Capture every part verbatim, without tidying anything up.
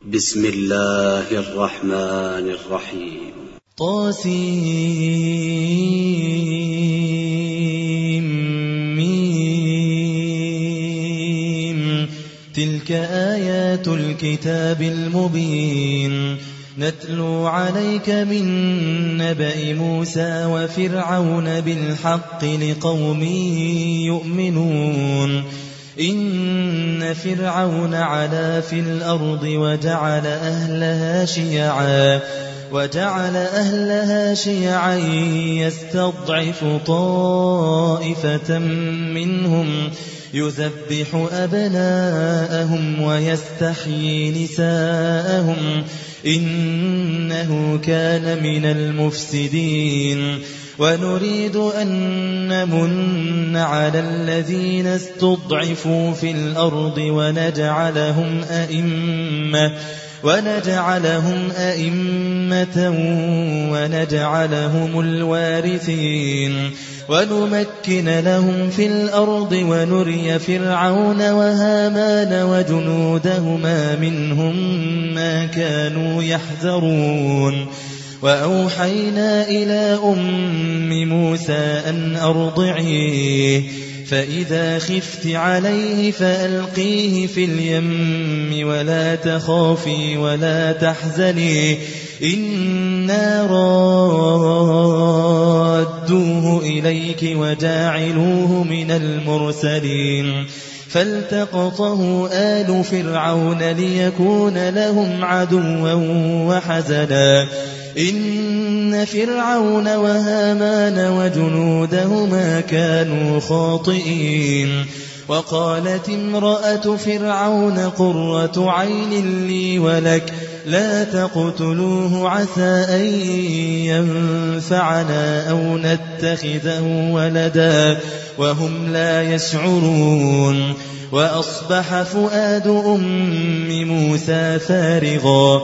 بسم الله الرحمن الرحيم. طاسيم. تلك آيات الكتاب المبين نتلو عليك من نبأ موسى وفرعون بالحق لقوم يؤمنون. إن فرعون علا في الأرض وجعل أهلها شيعا وجعل أهلها شيعا يستضعف طائفة منهم يذبح أبناءهم ويستحيي نساءهم إنه كان من المفسدين. ونريد أن نمن على الذين استضعفوا في الأرض ونجعلهم أئمة ونجعلهم أئمة ونجعلهم الوارثين ونمكن لهم في الأرض ونري فرعون وهامان وجنودهما منهم ما كانوا يحذرون. وأوحينا إلى أم موسى أن أرضعيه فإذا خفت عليه فألقيه في اليم ولا تخافي ولا تحزني إنا رادوه إليك وجاعلوه من المرسلين. فالتقطه آل فرعون ليكون لهم عدوا وحزنا إن فرعون وهامان وجنودهما كانوا خاطئين. وقالت امرأة فرعون قرة عين لي ولك لا تقتلوه عسى أن ينفعنا أو نتخذه ولدا وهم لا يشعرون. وأصبح فؤاد أم موسى فارغا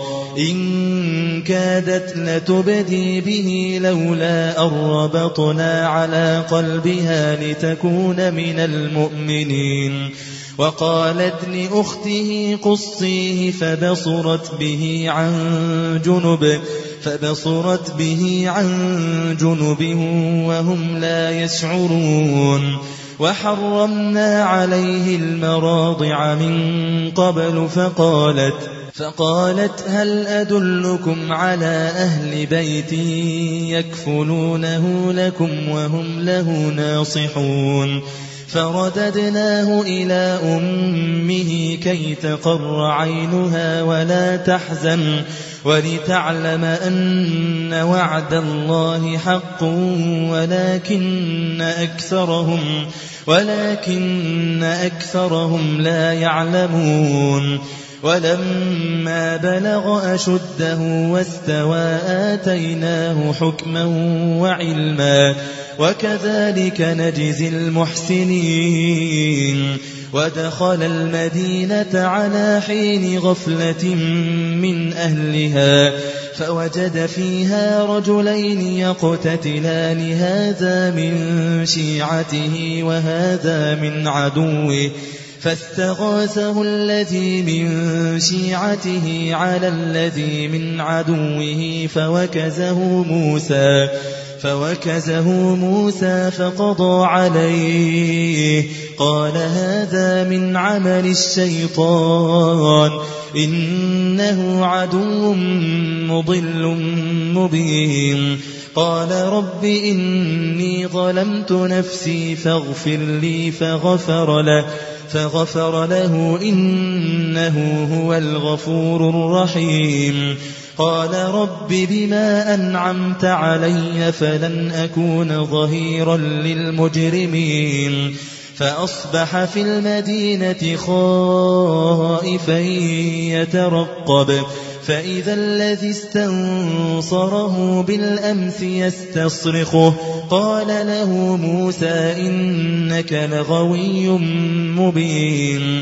إن كادت لتبدي به لولا أن ربطنا على قلبها لتكون من المؤمنين. وقالت لأخته قصيه فبصرت به عن جنب فبصرت به عن جنب وهم لا يشعرون. وحرمنا عليه المراضع من قبل فقالت فقالت هل أدلكم على أهل بيت يكفلونه لكم وهم له ناصحون. فرددناه إلى أمه كي تقر عينها ولا تحزن ولتعلم أن وعد الله حق ولكن أكثرهم ولكن أكثرهم لا يعلمون. ولما بلغ أشده واستوى آتيناه حكما وعلما وكذلك نجزي المحسنين. ودخل المدينة على حين غفلة من أهلها فوجد فيها رجلين يقتتلان هذا من شيعته وهذا من عدوه فاستغاثه الذي من شيعته على الذي من عدوه فوكزه موسى فوكزه موسى فقضى عليه قال هذا من عمل الشيطان إنه عدو مضل مبين. قال رب إني ظلمت نفسي فاغفر لي فغفر له فغفر له إنه هو الغفور الرحيم. قال رب بما أنعمت علي فلن أكون ظهيرا للمجرمين. فأصبح في المدينة خائفا يترقب فإذا الذي استنصره بالأمس يستصرخه قال له موسى إنك لغوي مبين.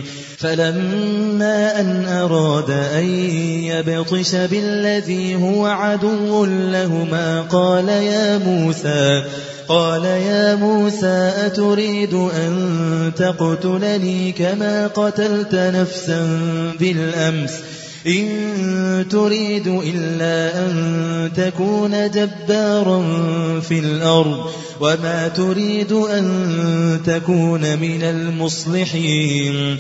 فلما أن أراد أن يبطش بالذي هو عدو لهما قال يا موسى قال يا موسى أتريد أن تقتلني كما قتلت نفسا بالأمس إن تريد إلا أن تكون جبارا في الأرض وما تريد أن تكون من المصلحين.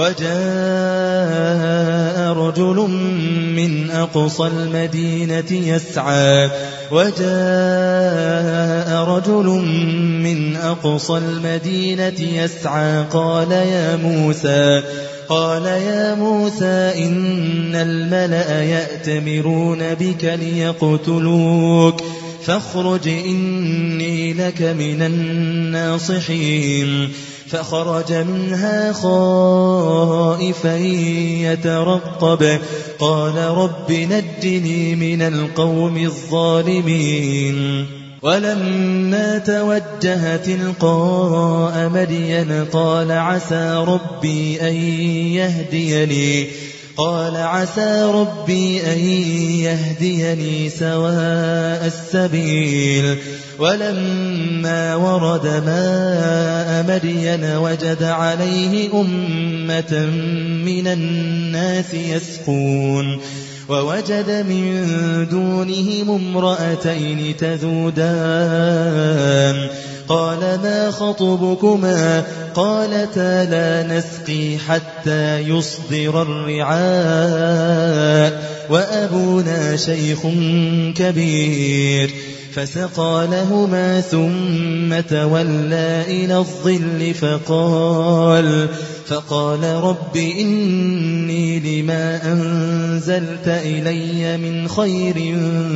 وجاء رجل من أقصى المدينة يسعى وجاء رجل من أقصى المدينة يسعى قال يا موسى قال يا موسى إن الملأ يأتمرون بك ليقتلوك فاخرج إني لك من الناصحين. فخرج منها خائفا يترقب قال رب نجني من القوم الظالمين. ولما توجه تلقاء مدين قال عسى ربي أن يهديني قال عسى ربي أن يهديني سواء السبيل. ولما ورد ماء مدين وجد عليه أمة من الناس يسقون ووجد من دونهم امرأتين تذودان قال ما خطبكما قالتا لا نسقي حتى يصدر الرعاء وأبونا شيخ كبير. فسقى لهما ثم تولى إلى الظل فقال فقال رب إني لما أنزلت إلي من خير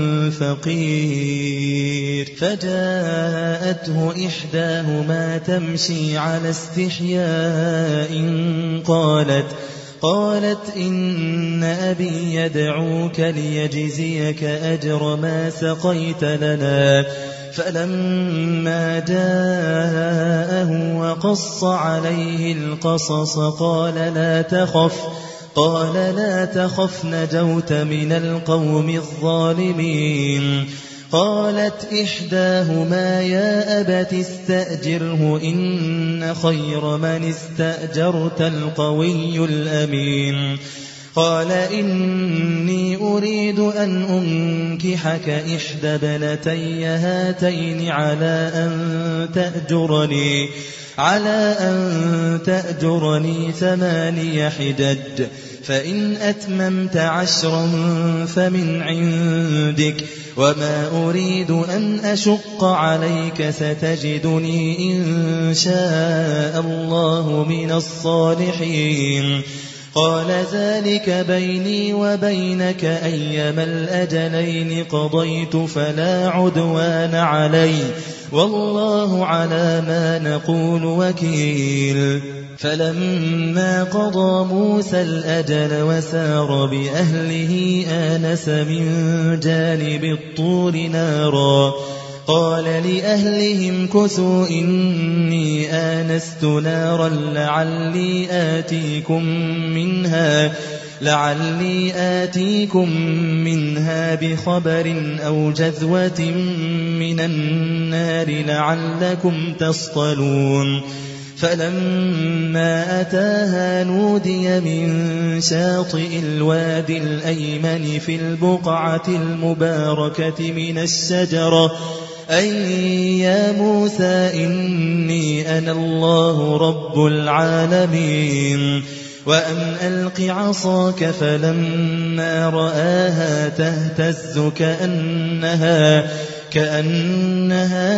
فقير. فجاءته إحداهما تمشي على استحياء قالت قالت إن أبي يدعوك ليجزيك أجر ما سقيت لنا. فلما جاءه وقص عليه القصص قال لا تخف قال لا تخف نجوت من القوم الظالمين. قالت إحداهما يا أبت استأجره إن خير من استأجرت القوي الأمين. قال إني أريد أن أنكحك إحدى بنتي هاتين على أن تأجرني على أن تأجرني ثماني حجج فإن أتممت عشرا فمن عندك وما أريد أن أشق عليك ستجدني إن شاء الله من الصالحين. قال ذلك بيني وبينك أيما الأجلين قضيت فلا عدوان علي والله على ما نقول وكيل. فلما قضى موسى الأجل وسار بأهله آنس من جانب الطور نارا قال لأهلهم كثوا إني آنست نارا لعلي آتيكم منها لعلي آتيكم منها بخبر أو جذوة من النار لعلكم تصطلون. فلما أتاها نودي من شاطئ الوادي الأيمن في البقعة المباركة من الشجرة أي يا موسى إني أنا الله رب العالمين. وأن ألق عصاك فلما رآها تهتز كأنها كأنها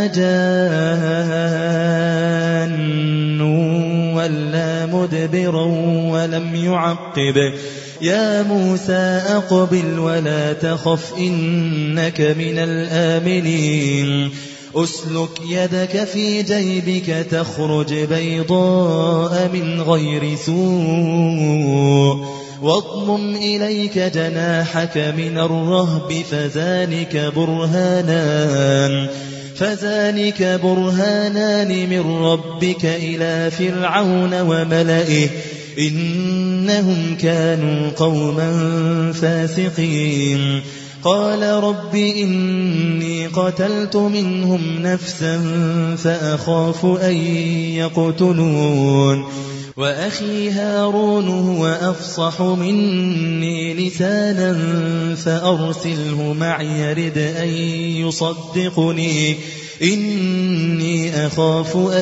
جان ولا مدبرا ولم يعقب يا موسى أقبل ولا تخف إنك من الآمنين. أسلك يدك في جيبك تخرج بيضاء من غير سوء واضمم إليك جناحك من الرهب فذلك برهانان فذلك برهانان من ربك إلى فرعون وملئه إنهم كانوا قوما فاسقين. قال رب إني قتلت منهم نفسا فأخاف أن يقتلون وأخي هارون هو أفصح مني لسانا فأرسله معي يرد أن يصدقني إني أخاف أن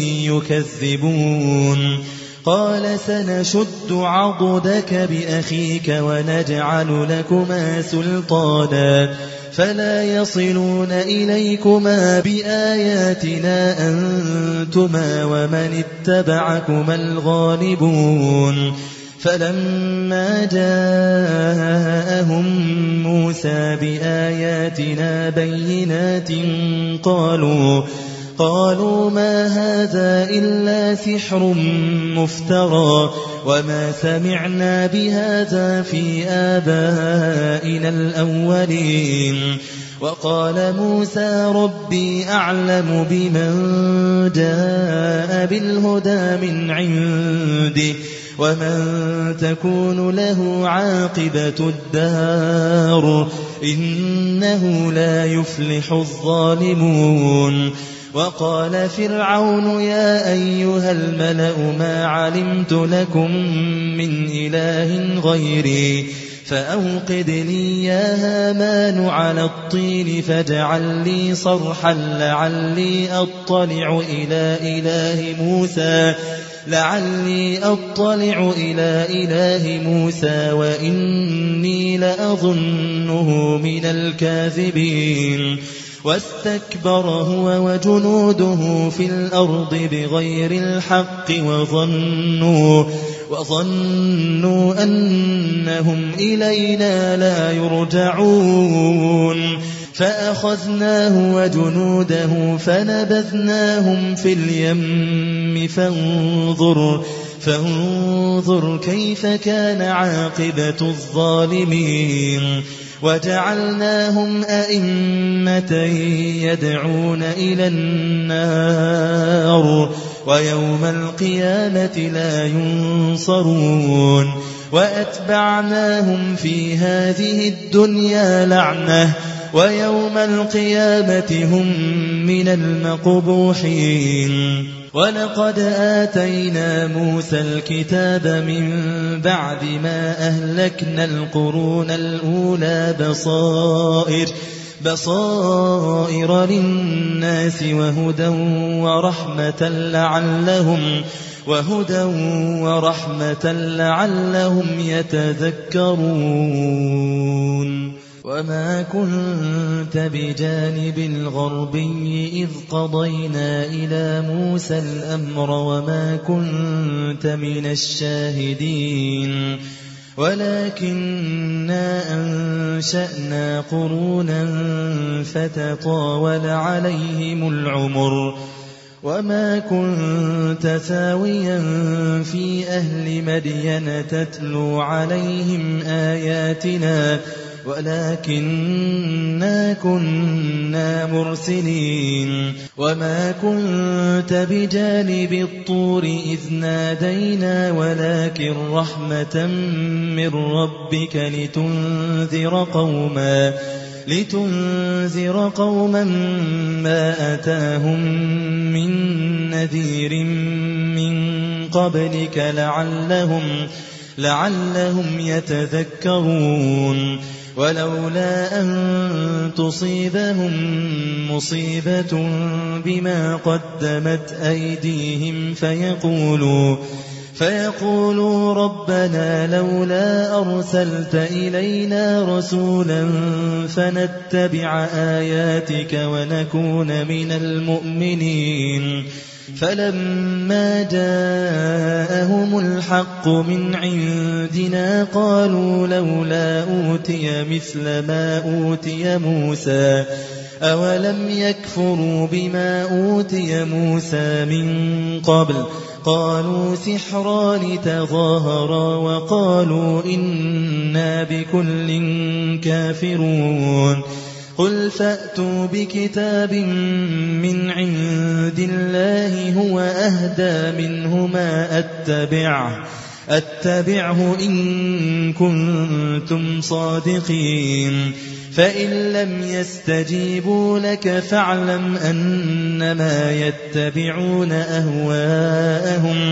يكذبون قال سنشد عضدك بأخيك ونجعل لكما سلطانا فلا يصلون إليكما بآياتنا أنتما ومن اتبعكما الغالبون فلما جاءهم موسى بآياتنا بينات قالوا قالوا ما هذا إلا سحر مفترى وما سمعنا بهذا في آبائنا الأولين وقال موسى ربي أعلم بمن جاء بالهدى من عنده ومن تكون له عاقبة الدار إنه لا يفلح الظالمون وقال فرعون يا أيها الملأ ما علمت لكم من إله غيري فأوقد لي يا هامان على الطين فاجعل لي صرحا لعلي أطلع إلى إله موسى لعلي أطلع إلى إله موسى وإني لأظنه من الكاذبين واستكبر هو وجنوده في الأرض بغير الحق وظنوا وظنوا أنهم إلينا لا يرجعون فأخذناه وجنوده فنبذناهم في اليم فانظر فانظر كيف كان عاقبة الظالمين وجعلناهم أئمة يدعون إلى النار ويوم القيامة لا ينصرون وأتبعناهم في هذه الدنيا لعنة ويوم القيامة هم من المقبوحين ولقد آتينا موسى الكتاب من بعد ما أهلكنا القرون الأولى بصائر بصائر للناس وهدى ورحمة لعلهم وهدى ورحمة لعلهم يتذكرون وما كنت بجانب الغربي إذ قضينا إلى موسى الأمر وما كنت من الشاهدين ولكننا أنشأنا قرونا فتطاول عليهم العمر وما كنت ثاويا في أهل مدين تتلو عليهم آياتنا ولكننا كنا مرسلين وما كنت بجانب الطور إذ نادينا ولكن رحمة من ربك لتنذر قوما لتنذر قوما ما أتاهم من نذير من قبلك لعلهم لعلهم يتذكرون ولولا أن تصيبهم مصيبة بما قدمت أيديهم فيقولوا فيقولوا ربنا لولا أرسلت إلينا رسولا فنتبع آياتك ونكون من المؤمنين فلما جاءهم الحق من عندنا قالوا لولا أوتي مثل ما أوتي موسى أولم يكفروا بما أوتي موسى من قبل قالوا سحران تظاهرا وقالوا إنا بكل كافرون قل فأتوا بكتاب من عند الله هو أهدى منهما أتبعه أتبعه إن كنتم صادقين فإن لم يستجيبوا لك فاعلم أنما يتبعون أهواءهم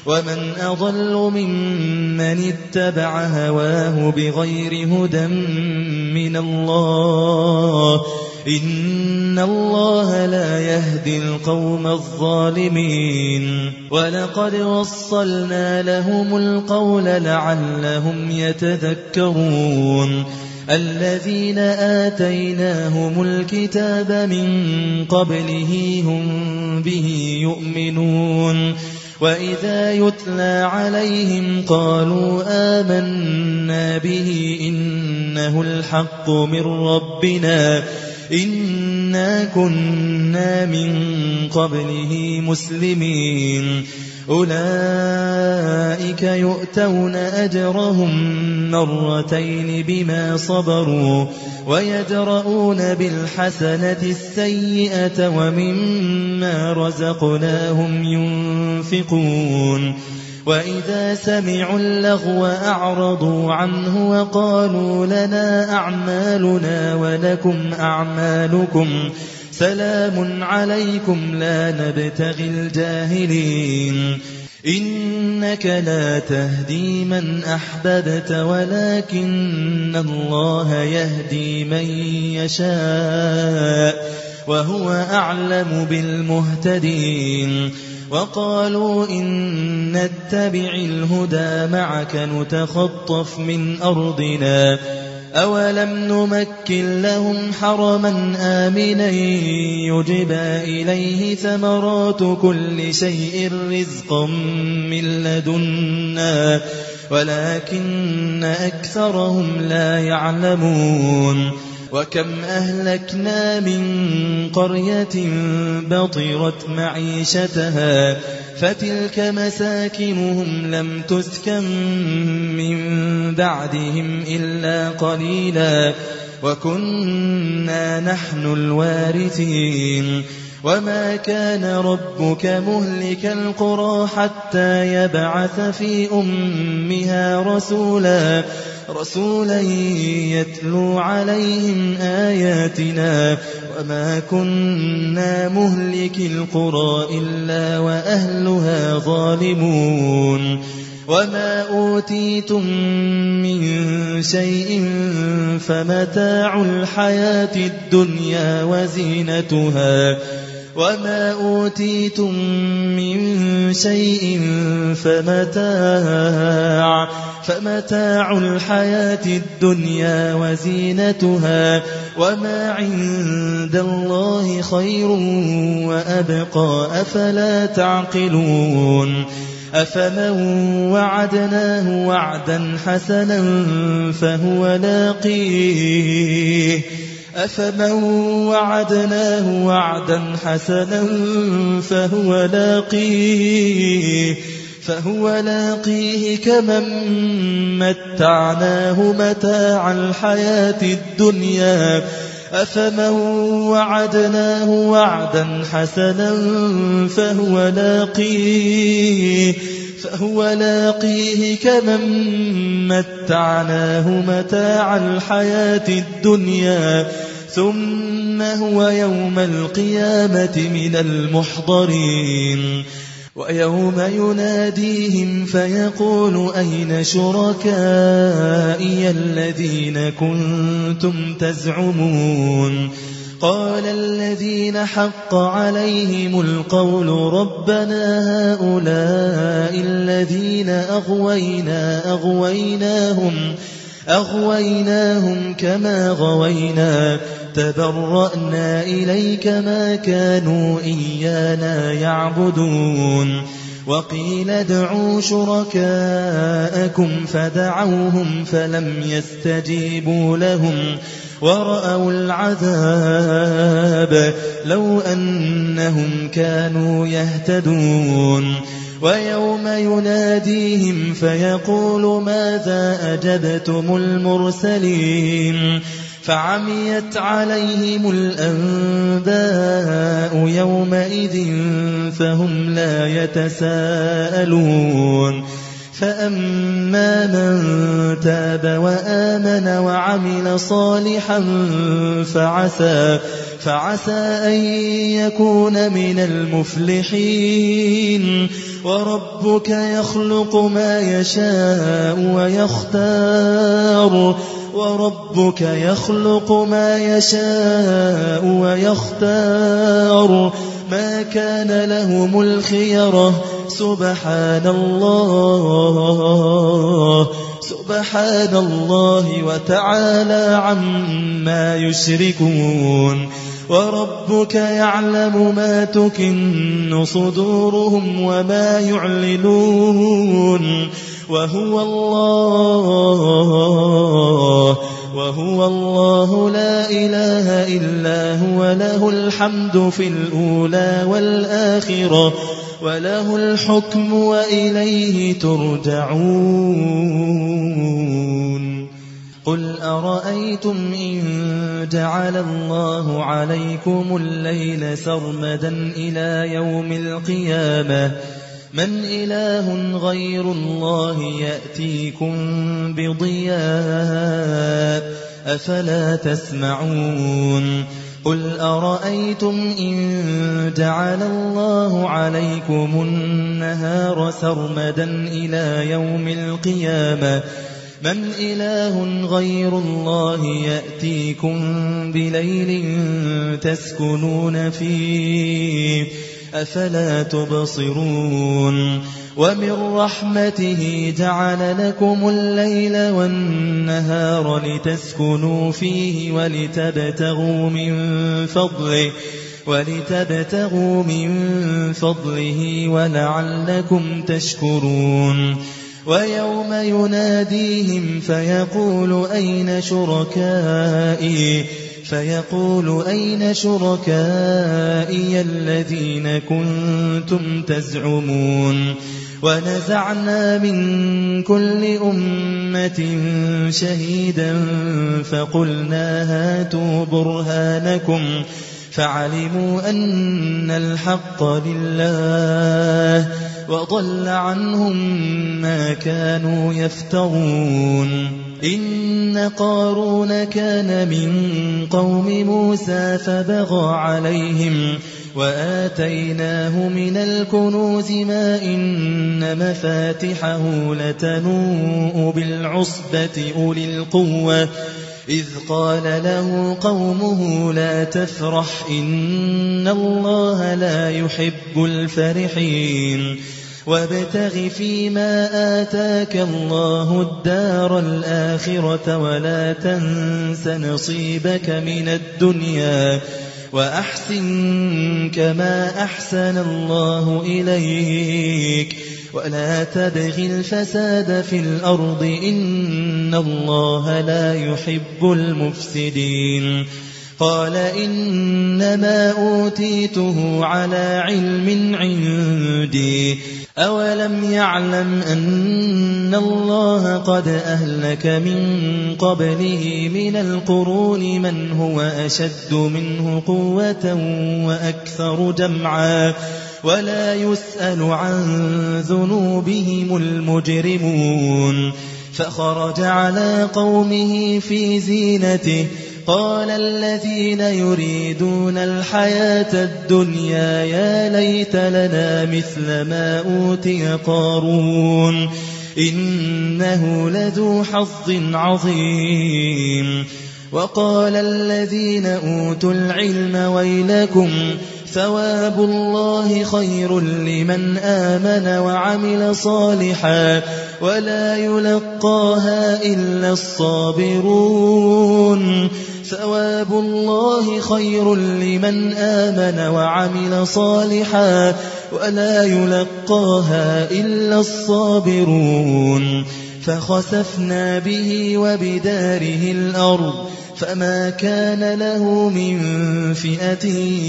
ومن أضل ممن اتبع هواه بغير هدى من الله إن الله لا يهدي القوم الظالمين ولقد وصلنا لهم القول لعلهم يتذكرون الذين آتيناهم الكتاب من قبله هم به يؤمنون وإذا يتلى عليهم قالوا آمنا به إنه الحق من ربنا إنا كنا من قبله مسلمين أولئك يؤتون أجرهم مرتين بما صبروا ويدرؤون بالحسنة السيئة ومما رزقناهم ينفقون وإذا سمعوا اللغو أعرضوا عنه وقالوا لنا أعمالنا ولكم أعمالكم سلام عليكم لا نبتغي الجاهلين إنك لا تهدي من أحببت ولكن الله يهدي من يشاء وهو أعلم بالمهتدين وقالوا إن نتبع الهدى معك نتخطف من أرضنا أولم نمكن لهم حرما آمنا يجبى إليه ثمرات كل شيء رزقا من لدنا ولكن أكثرهم لا يعلمون وكم أهلكنا من قرية بطرت معيشتها فتلك مساكنهم لم تسكن من بعدهم إلا قليلا وكنا نحن الوارثين وما كان ربك مهلك القرى حتى يبعث في أمها رسولا رسولا يتلو عليهم آياتنا وما كنا مهلك القرى إلا وأهلها ظالمون وما أوتيتم من شيء فمتاع الحياة الدنيا وزينتها وما أوتيتم من شيء فمتاع فمتاع الحياة الدنيا وزينتها وما عند الله خير وأبقى أفلا تعقلون أفمن وعدناه وعدا حسنا فهو لاقيه أفمن وعدناه وعدا حسنا فهو لاقيه فهو لاقيه كمن متعناه متاع الحياة الدنيا أفمن وعدناه وعدا حسنا فهو لاقيه فهو لاقيه كمن متعناه متاع الحياة الدنيا ثم هو يوم القيامة من المحضرين ويوم يناديهم فيقول أين شركائي الذين كنتم تزعمون قال الذين حق عليهم القول ربنا هؤلاء الذين أغوينا أغويناهم أغويناهم كما غوينا تبرأنا إليك ما كانوا إيانا يعبدون وقيل ادعوا شركاءكم فدعوهم فلم يستجيبوا لهم ورأوا العذاب لو أنهم كانوا يهتدون ويوم يناديهم فيقول ماذا أجبتم المرسلين فعميت عليهم الأنباء يومئذ فهم لا يتساءلون فأما من تاب وآمن وعمل صالحا فعسى, فعسى أن يكون من المفلحين. وربك يخلق ما يشاء ويختار وربك يخلق ما يشاء ويختار ما كان لهم الخيرة. سبحان الله سبحان الله وتعالى عما يشركون. وربك يعلم ما تكن صدورهم وما يعلنون. وهو الله وهو الله لا إله إلا هو له الحمد في الأولى والآخرة وله الحكم وإليه ترجعون. قل أرأيتم إن جعل الله عليكم الليل سرمدا إلى يوم القيامة من إله غير الله يأتيكم بضياء أفلا تسمعون. قل أرأيتم إن جعل الله عليكم النهار سرمدا إلى يوم القيامة من إله غير الله يأتيكم بليل تسكنون فيه أفلا تبصرون. ومن رحمته جعل لكم الليل والنهار لتسكنوا فيه ولتبتغوا من فضله ولتبتغوا من فضله ولعلكم تشكرون. ويوم يناديهم فيقول أين شركائي فيقول أين شركائي الذين كنتم تزعمون. ونزعنا من كل أمة شهيدا فقلنا هاتوا برهانكم فعلموا أن الحق لله وضل عنهم ما كانوا يفترون. إن قارون كان من قوم موسى فبغى عليهم وآتيناه من الكنوز ما إن مفاتحه لتنوء بالعصبة أولي القوة إذ قال له قومه لا تفرح إن الله لا يحب الفرحين. وابتغ فيما آتاك الله الدار الآخرة ولا تنس نصيبك من الدنيا وأحسن كما أحسن الله إليك ولا تبغ الفساد في الأرض إن الله لا يحب المفسدين. قال إنما أوتيته على علم عندي أولم يعلم أن الله قد أهلك من قبله من القرون من هو أشد منه قوة وأكثر جمعا ولا يسأل عن ذنوبهم المجرمون. فخرج على قومه في زينته قال الذين يريدون الحياة الدنيا يا ليت لنا مثل ما أوتي قارون إنه لذو حظ عظيم. وقال الذين أوتوا العلم ويلكم ثواب الله خير لمن آمن وعمل صالحا ولا يلقاها إلا الصابرون. ثواب الله خير لمن آمن وعمل صالحا ولا يلقاها إلا الصابرون. فخسفنا به وبداره الأرض فما كان له من فئة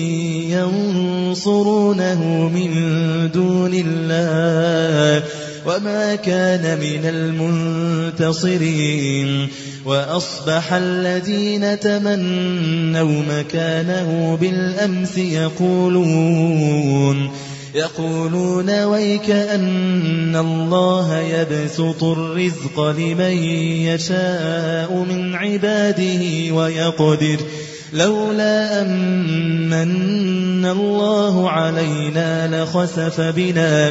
ينصرونه من دون الله وما كان من المنتصرين. وأصبح الذين تمنوا مكانه بالأمس يقولون يقولون ويك أن الله يبسط الرزق لمن يشاء من عباده ويقدر لولا أمن الله علينا لخسف بنا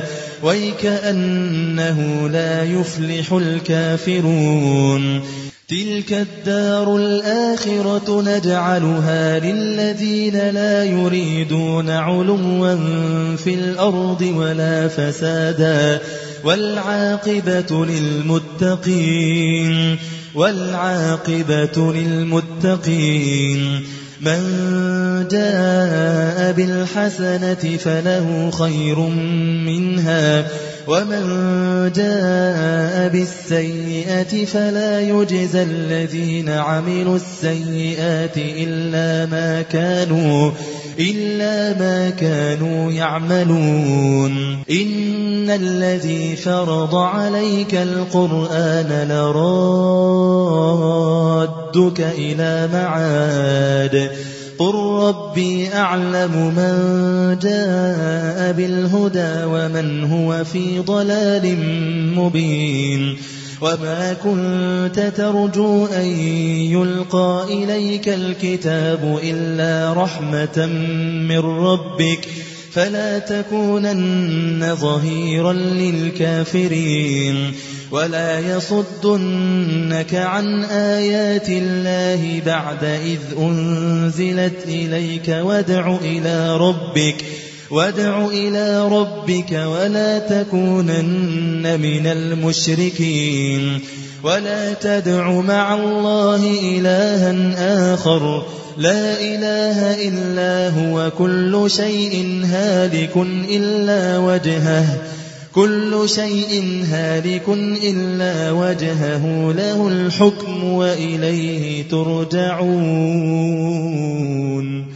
ويكأنه لا يفلح الكافرون تلك الدار الآخرة نجعلها للذين لا يريدون علوا في الأرض ولا فسادا والعاقبة للمتقين والعاقبة للمتقين من جاء بالحسنة فله خير منها ومن جاء بالسيئة فلا يجزى الذين عملوا السيئات إلا ما كانوا إلا ما كانوا يعملون إن الذي فرض عليك القرآن لرادك إلى معاد قل ربي أعلم من جاء بالهدى ومن هو في ضلال مبين وما كنت ترجو أن يلقى إليك الكتاب إلا رحمة من ربك فلا تكونن ظهيرا للكافرين ولا يصدنك عن آيات الله بعد إذ أنزلت إليك وادع إلى ربك وادع إلى ربك ولا تكونن من المشركين ولا تدع مع الله إلها آخر لا إله إلا هو كل شيء هالك إلا وجهه كل شيء هالك إلا وجهه له الحكم وإليه ترجعون